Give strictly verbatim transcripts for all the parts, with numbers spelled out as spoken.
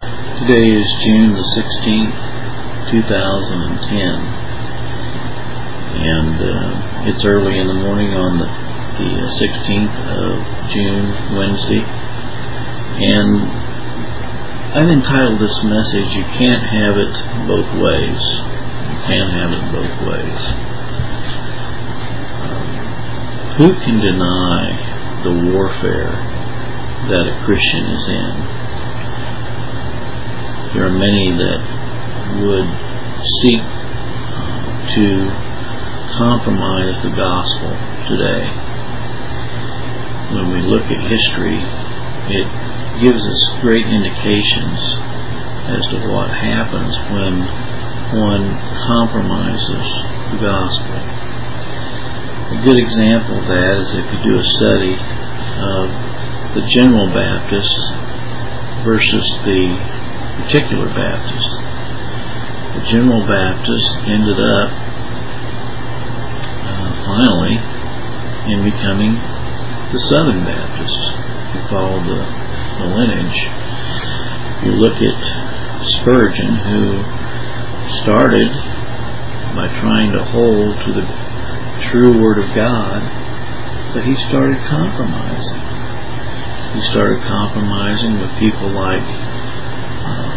Today is June the sixteenth, two thousand ten, and uh, it's early in the morning on the, the sixteenth of June, Wednesday, and I've entitled this message, You Can't Have It Both Ways. You can't have it both ways. Um, who can deny the warfare that a Christian is in? There are many that would seek uh, to compromise the gospel today. When we look at history, it gives us great indications as to what happens when one compromises the gospel. A good example of that is if you do a study of the General Baptists versus the Particular Baptists. The General Baptists ended up uh, finally in becoming the Southern Baptists, who followed the, the lineage. You look at Spurgeon, who started by trying to hold to the true Word of God, but he started compromising. He started compromising with people like um,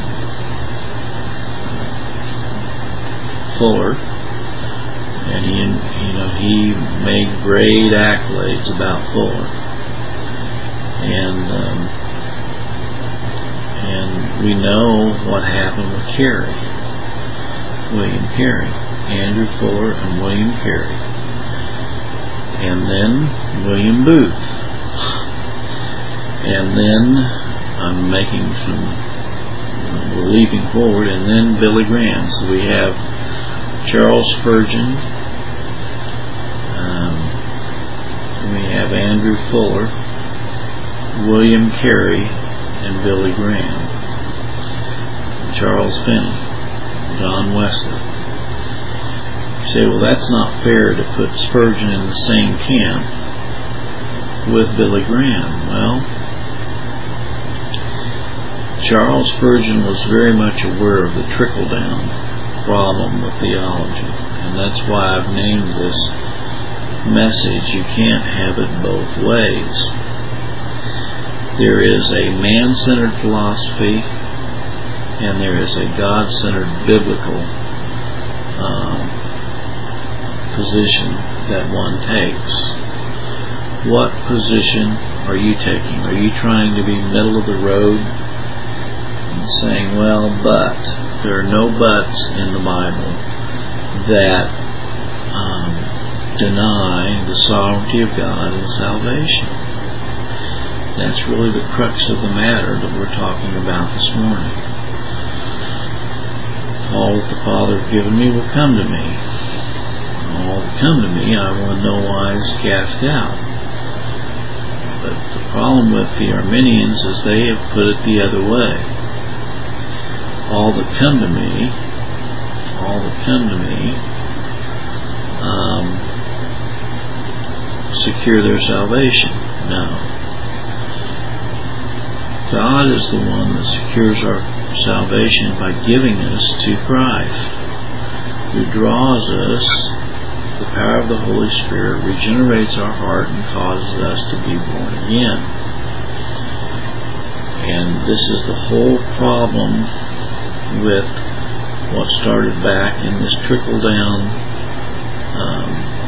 Fuller, and he, you know, he made great accolades about Fuller, and um, and we know what happened with Carey, William Carey, Andrew Fuller, and William Carey, and then William Booth. And then I'm making some, we're leaping forward, and then Billy Graham. So we have Charles Spurgeon, um, and we have Andrew Fuller, William Carey, and Billy Graham, Charles Finney, John Wesley. You say, well, that's not fair to put Spurgeon in the same camp with Billy Graham. Well, Charles Spurgeon was very much aware of the trickle-down problem with theology, and that's why I've named this message, You Can't Have It Both Ways. There is a man-centered philosophy, and there is a God-centered biblical uh, position that one takes. What position are you taking? Are you trying to be middle of the road and saying, well, but there are no buts in the Bible that um, deny the sovereignty of God and salvation? That's really the crux of the matter that we're talking about this morning. All that the Father has given me will come to me. All that come to me I will in no wise cast out. But the problem with the Arminians is they have put it the other way. All that come to me, all that come to me, um, secure their salvation. No. God is the one that secures our salvation by giving us to Christ, who draws us, the power of the Holy Spirit, regenerates our heart and causes us to be born again. And this is the whole problem with what started back in this trickle-down um,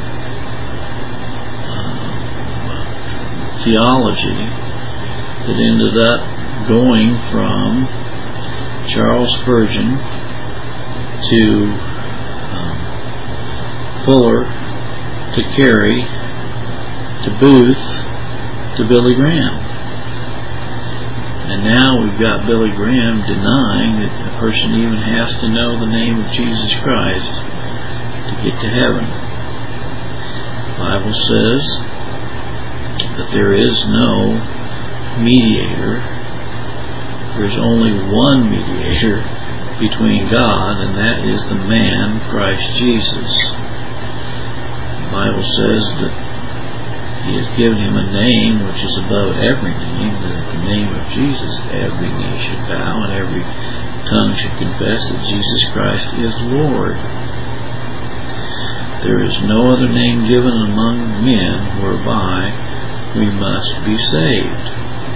uh, theology that ended up going from Charles Spurgeon to um, Fuller to Carey to Booth to Billy Graham. And now we've got Billy Graham denying that a person even has to know the name of Jesus Christ to get to heaven. The Bible says that there is no mediator. There's only one mediator between God, and that is the man, Christ Jesus. The Bible says that He has given him a name which is above every name, that at the name of Jesus every knee should bow and every tongue should confess that Jesus Christ is Lord. There is no other name given among men whereby we must be saved.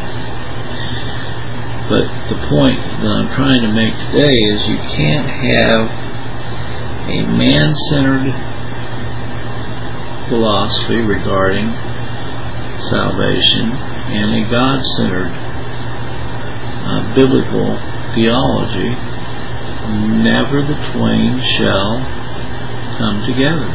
But the point that I'm trying to make today is you can't have a man-centered philosophy regarding salvation and a God-centered uh, biblical theology. Never the twain shall come together.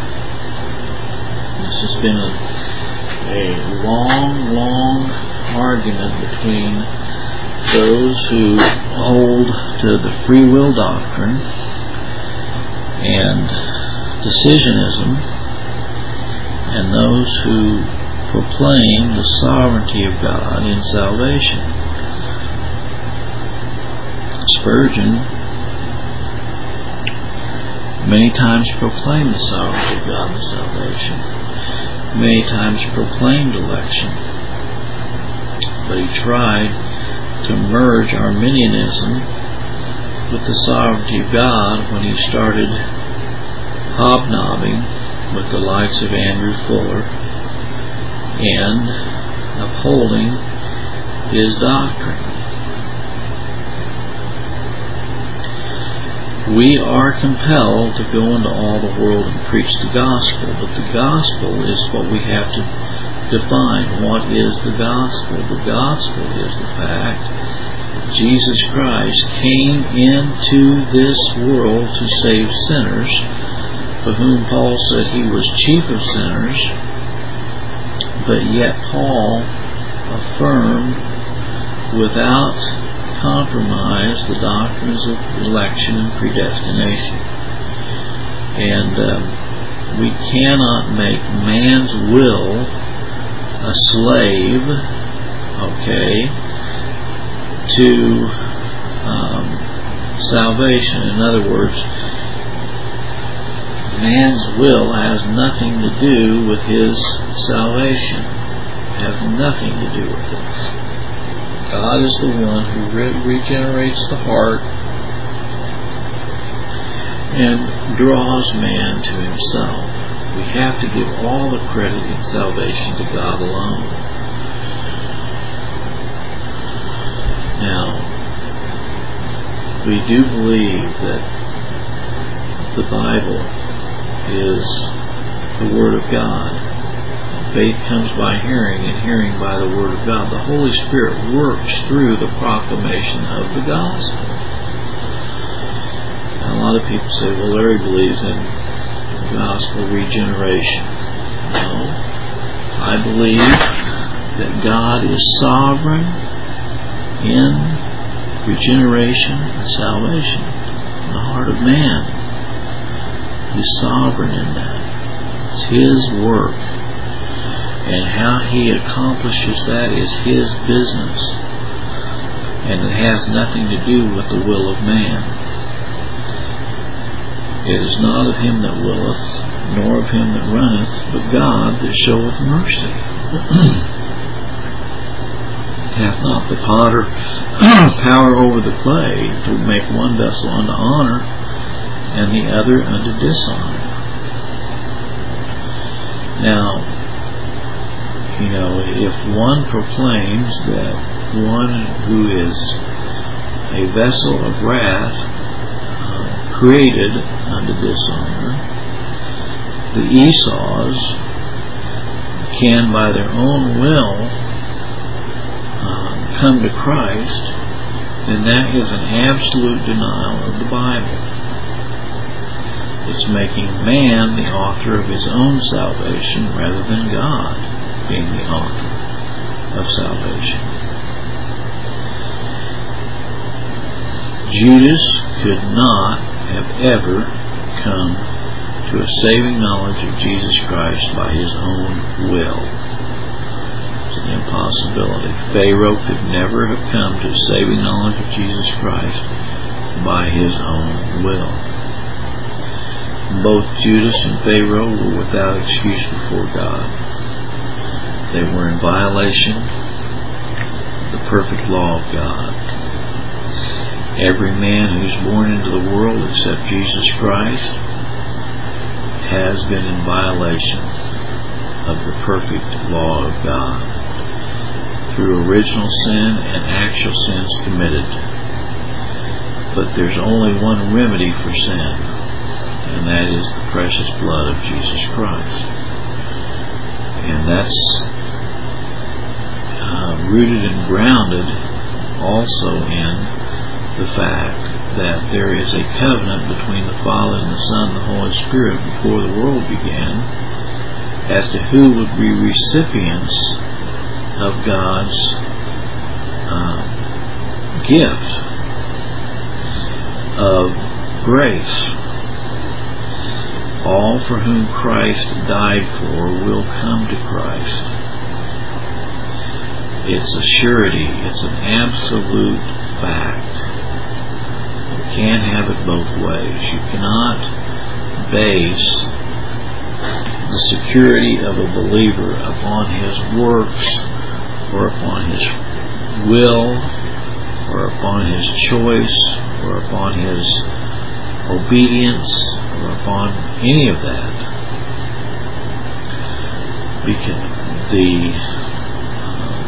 This has been a, a long, long argument between those who hold to the free will doctrine and decisionism, and those who proclaim the sovereignty of God in salvation. Spurgeon many times proclaimed the sovereignty of God in salvation, many times proclaimed election, but he tried to merge Arminianism with the sovereignty of God when he started hobnobbing with the likes of Andrew Fuller and upholding his doctrine. We are compelled to go into all the world and preach the gospel, but the gospel is what we have to define. What is the gospel? The gospel is the fact that Jesus Christ came into this world to save sinners, for whom Paul said he was chief of sinners, but yet Paul affirmed without compromise the doctrines of election and predestination. And um, we cannot make man's will a slave, okay, to um, salvation. In other words, man's will has nothing to do with his salvation. It has nothing to do with it. God is the one who re- regenerates the heart and draws man to himself. We have to give all the credit in salvation to God alone. Now, we do believe that the Bible is the Word of God. Faith comes by hearing, and hearing by the Word of God. The Holy Spirit works through the proclamation of the gospel. Now, a lot of people say, well, Larry believes in gospel regeneration. No. I believe that God is sovereign in regeneration and salvation in the heart of man. He's sovereign in that. It's His work. And how He accomplishes that is His business. And it has nothing to do with the will of man. It is not of him that willeth, nor of him that runneth, but God that showeth mercy. Hath not the potter power over the clay to make one vessel unto honor, and the other unto dishonor? Now, you know, if one proclaims that one who is a vessel of wrath, uh, created unto dishonor, the Esau's can by their own will uh, come to Christ, then that is an absolute denial of the Bible. It's making man the author of his own salvation rather than God being the author of salvation. Judas could not have ever come to a saving knowledge of Jesus Christ by his own will. It's an impossibility. Pharaoh could never have come to a saving knowledge of Jesus Christ by his own will. Both Judas and Pharaoh were without excuse before God. They were in violation of the perfect law of God. Every man who's born into the world except Jesus Christ has been in violation of the perfect law of God through original sin and actual sins committed. But there's only one remedy for sin, and that is the precious blood of Jesus Christ. And that's uh, rooted and grounded also in the fact that there is a covenant between the Father and the Son and the Holy Spirit before the world began as to who would be recipients of God's uh, gift of grace. All for whom Christ died for will come to Christ. It's a surety. It's an absolute fact. You can't have it both ways. You cannot base the security of a believer upon his works or upon his will or upon his choice or upon his obedience or upon any of that. Because the uh,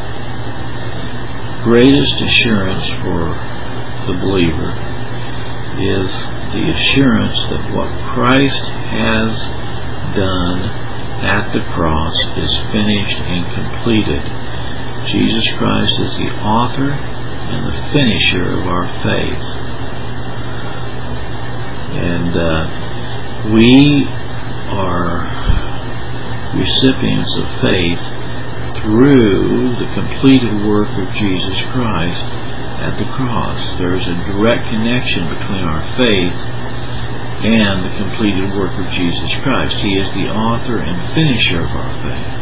greatest assurance for the believer is the assurance that what Christ has done at the cross is finished and completed. Jesus Christ is the author and the finisher of our faith. And uh, we are recipients of faith through the completed work of Jesus Christ at the cross. There is a direct connection between our faith and the completed work of Jesus Christ. He is the author and finisher of our faith.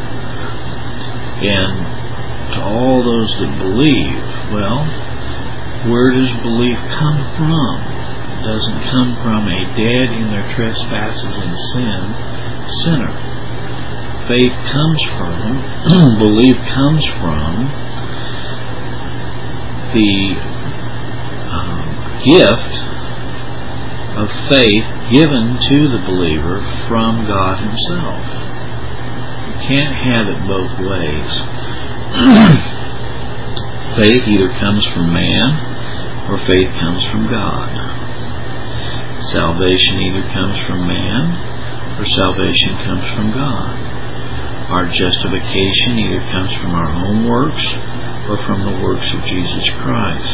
And to all those that believe, well, where does belief come from? It doesn't come from a dead in their trespasses and sin sinner. Faith comes from, belief comes from the um, gift of faith given to the believer from God Himself. You can't have it both ways. Faith either comes from man or faith comes from God. Salvation either comes from man or salvation comes from God. Our justification either comes from our own works or from the works of Jesus Christ.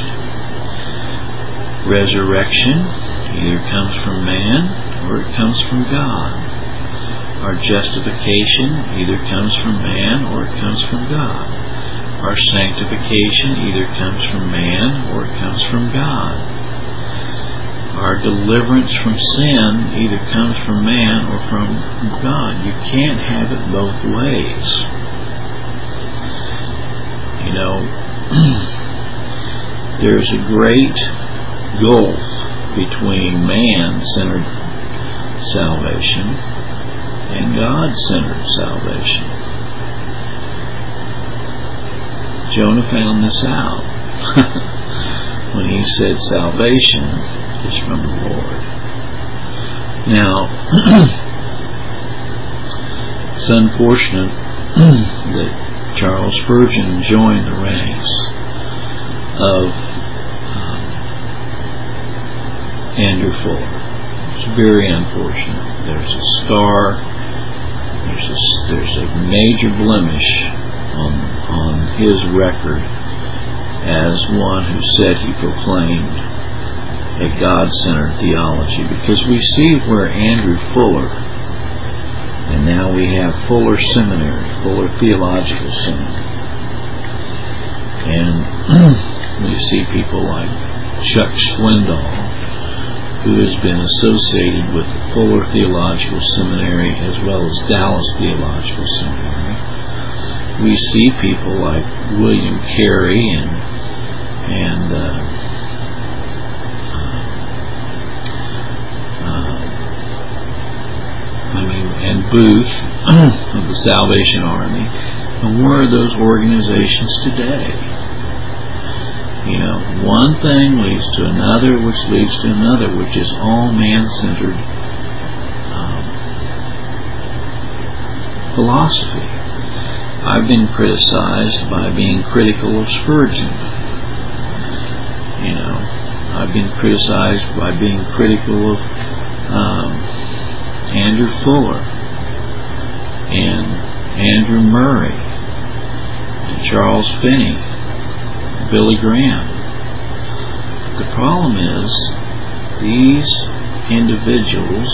Resurrection either comes from man or it comes from God. Our justification either comes from man or it comes from God. Our sanctification either comes from man or it comes from God. Our deliverance from sin either comes from man or from God. You can't have it both ways. You know, there's a great gulf between man-centered salvation and God-centered salvation. Jonah found this out when he said salvation is from the Lord. Now, it's unfortunate that Charles Spurgeon joined the ranks of um, Andrew Fuller. It's very unfortunate. There's a scar, there's a, there's a major blemish on, on his record as one who said he proclaimed a God-centered theology, because we see where Andrew Fuller, and now we have Fuller Seminary, Fuller Theological Seminary, and we see people like Chuck Swindoll, who has been associated with the Fuller Theological Seminary as well as Dallas Theological Seminary. We see people like William Carey and and uh, I mean, and Booth of the Salvation Army, and where are those organizations today? You know, one thing leads to another, which leads to another, which is all man-centered um, philosophy. I've been criticized by being critical of Spurgeon. You know, I've been criticized by being critical of um, Andrew Fuller and Andrew Murray and Charles Finney, Billy Graham. The problem is these individuals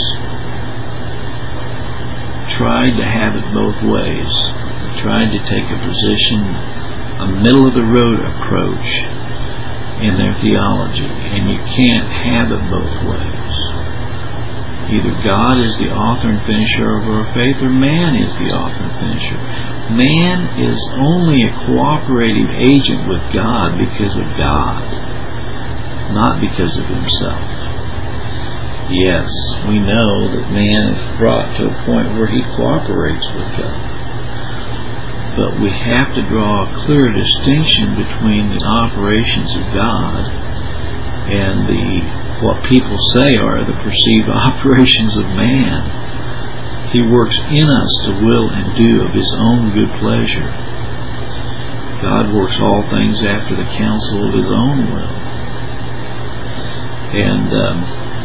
tried to have it both ways. They tried to take a position, a middle-of-the-road approach in their theology, and you can't have it both ways. Either God is the author and finisher of our faith, or man is the author and finisher. Man is only a cooperating agent with God because of God, not because of himself. Yes, we know that man is brought to a point where he cooperates with God. But we have to draw a clear distinction between the operations of God and the what people say are the perceived operations of man. He works in us to will and do of his own good pleasure. God works all things after the counsel of his own will. And um,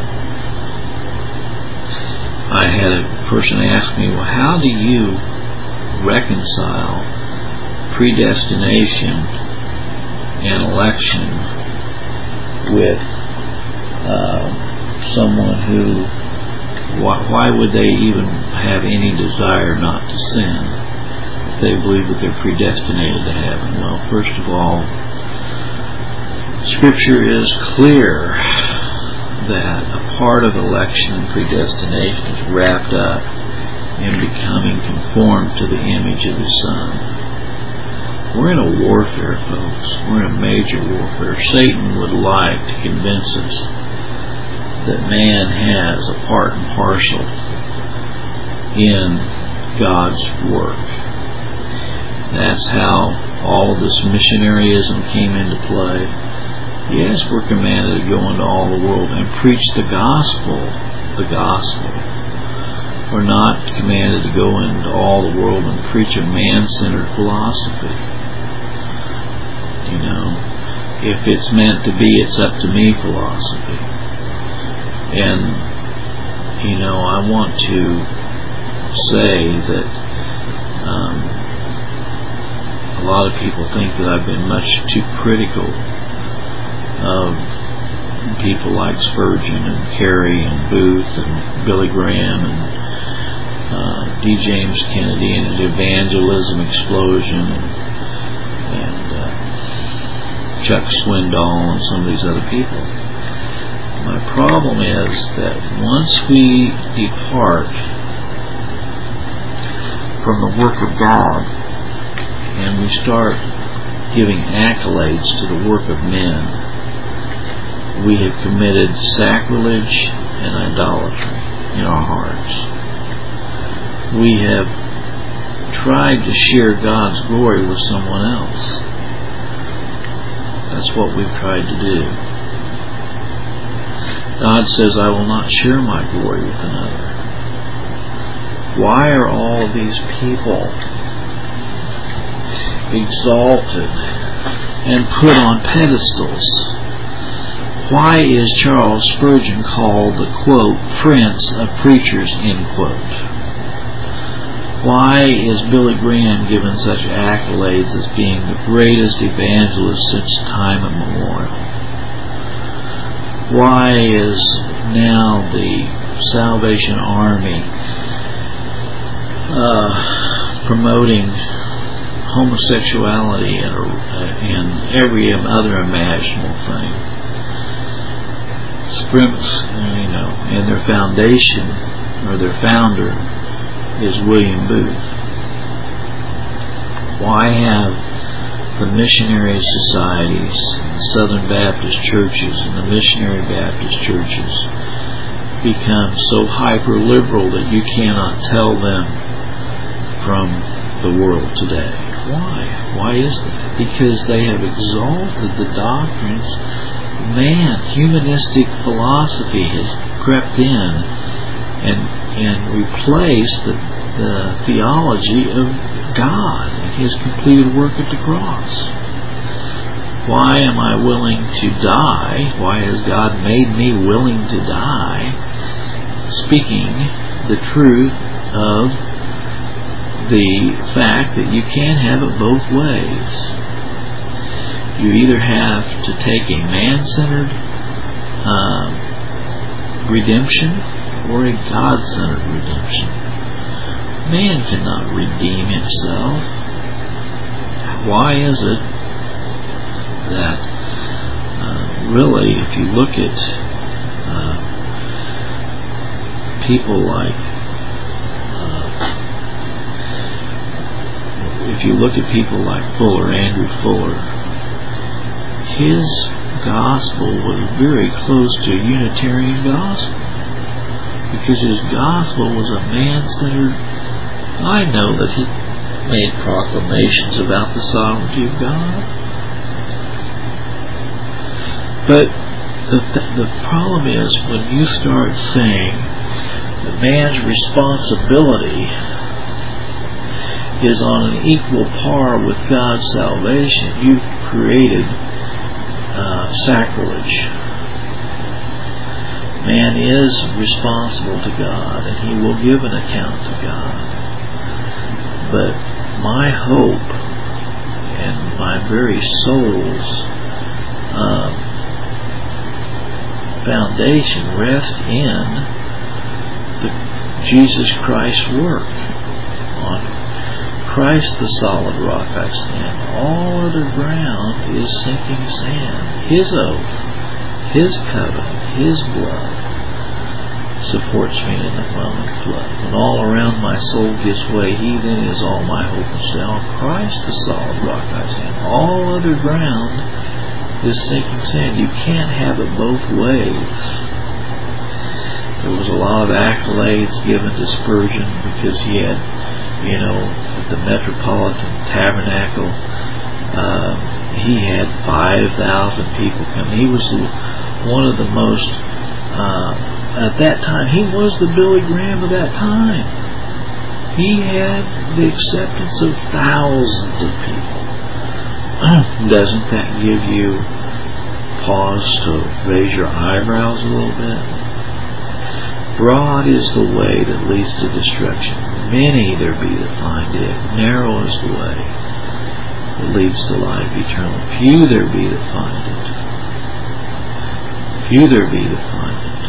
I had a person ask me, well, how do you reconcile predestination and election with uh, someone who, why, why would they even have any desire not to sin if they believe that they're predestinated to heaven? Well, first of all, Scripture is clear that a part of election and predestination is wrapped up in becoming conformed to the image of His Son. We're in a warfare, folks. We're in a major warfare. Satan would like to convince us that man has a part and parcel in God's work. That's how all of this missionaryism came into play. Yes, we're commanded to go into all the world and preach the gospel, the gospel. We're not commanded to go into all the world and preach a man-centered philosophy. You know, if it's meant to be, it's up to me philosophy. And, you know, I want to say that um, a lot of people think that I've been much too critical of people like Spurgeon and Carey and Booth and Billy Graham and uh, D. James Kennedy and his evangelism explosion and, and uh, Chuck Swindoll and some of these other people. My problem is that once we depart from the work of God and we start giving accolades to the work of men, we have committed sacrilege and idolatry in our hearts. We have tried to share God's glory with someone else. That's what we've tried to do. God says, I will not share my glory with another. Why are all of these people exalted and put on pedestals? Why is Charles Spurgeon called the, quote, Prince of Preachers, end quote? Why is Billy Graham given such accolades as being the greatest evangelist since time immemorial? Why is now the Salvation Army uh, promoting homosexuality and, uh, and every other imaginable thing? Sprints, you know, and their foundation or their founder is William Booth. Why have the missionary societies, the Southern Baptist churches and the missionary Baptist churches become so hyper-liberal that you cannot tell them from the world today. Why? Why is that? Because they have exalted the doctrines. Man, humanistic philosophy has crept in and and replaced the, the theology of God and His completed work at the cross. Why am I willing to die? Why has God made me willing to die? Speaking the truth of the fact that you can't have it both ways. You either have to take a man-centered um, redemption or a God-centered redemption. Man cannot redeem himself. Why is it that uh, really, if you look at uh, people like uh, if you look at people like Fuller, Andrew Fuller, his gospel was very close to a Unitarian gospel, because his gospel was a man-centered. I know that he made proclamations about the sovereignty of God, but the, the problem is when you start saying that man's responsibility is on an equal par with God's salvation, you've created uh, sacrilege. Man is responsible to God, and he will give an account to God. But my hope and my very soul's um, foundation rests in the Jesus Christ's work. On Christ the solid rock I stand. All other ground is sinking sand. His oath, His covenant, His blood supports me in the moment flood. When all around my soul gives way, He then is all my hope and stay. On Christ the solid rock I stand. All other ground is sinking sand. You can't have it both ways. There was a lot of accolades given to Spurgeon because he had, you know, at the Metropolitan Tabernacle, uh, he had five thousand people come. He was one of the most, uh, at that time, he was the Billy Graham of that time. He had the acceptance of thousands of people. Doesn't that give you pause to raise your eyebrows a little bit? Broad is the way that leads to destruction. Many there be that find it. Narrow is the way that leads to life eternal. Few there be that find it. Few there be that find it.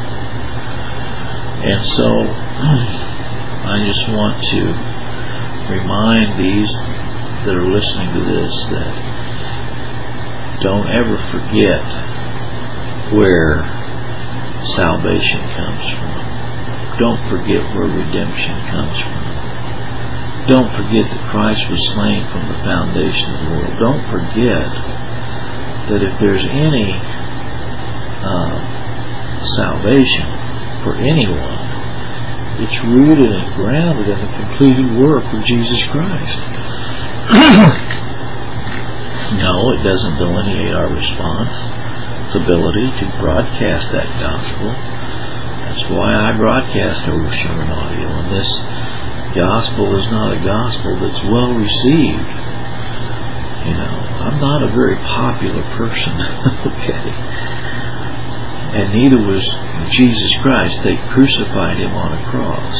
And so, I just want to remind these that are listening to this that don't ever forget where salvation comes from. Don't forget where redemption comes from. Don't forget that Christ was slain from the foundation of the world. Don't forget that if there's any uh, salvation for anyone, it's rooted and grounded in the completed work of Jesus Christ. No, it doesn't delineate our responsibility to broadcast that gospel. That's why I broadcast over Sherman Audio, and this gospel is not a gospel that's well received. You know, I'm not a very popular person, okay? And neither was Jesus Christ. They crucified Him on a cross.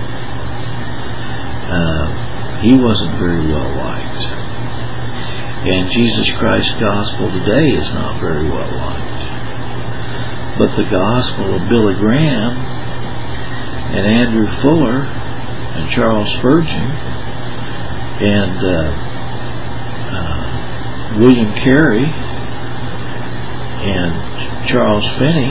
Uh, he wasn't very well liked. And Jesus Christ's gospel today is not very well liked. But the gospel of Billy Graham and Andrew Fuller and Charles Spurgeon and uh, uh, William Carey and Charles Finney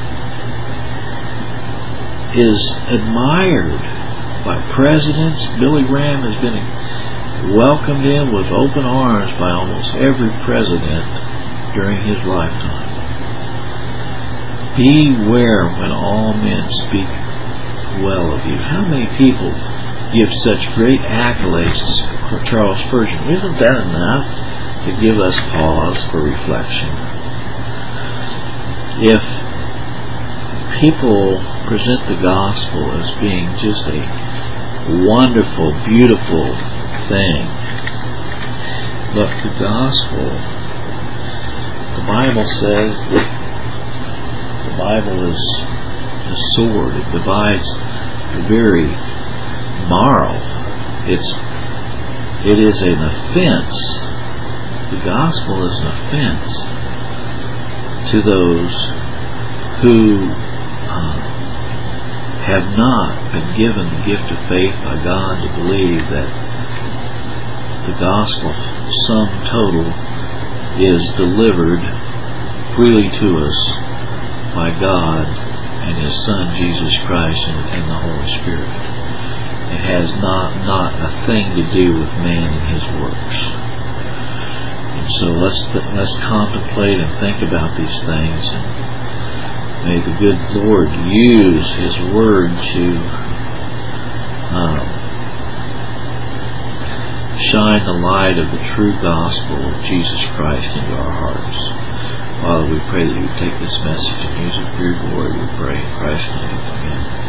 is admired by presidents. Billy Graham has been welcomed in with open arms by almost every president during his lifetime. beware when all men speak well of you. How many people give such great accolades to Charles Spurgeon? Isn't that enough to give us pause for reflection? If people present the gospel as being just a wonderful, beautiful thing, look, the gospel, the Bible says that the Bible is a sword. It divides the very marrow. It's it is an offense. The gospel is an offense to those who uh, have not been given the gift of faith by God to believe that the gospel, sum total, is delivered freely to us by God and His Son Jesus Christ and, and the Holy Spirit. It has not not a thing to do with man and his works. And so let's let's contemplate and think about these things, and may the good Lord use His Word to um, shine the light of the true gospel of Jesus Christ into our hearts. Father, we pray that You take this message and use it for Your glory. We pray in Christ's name. Amen.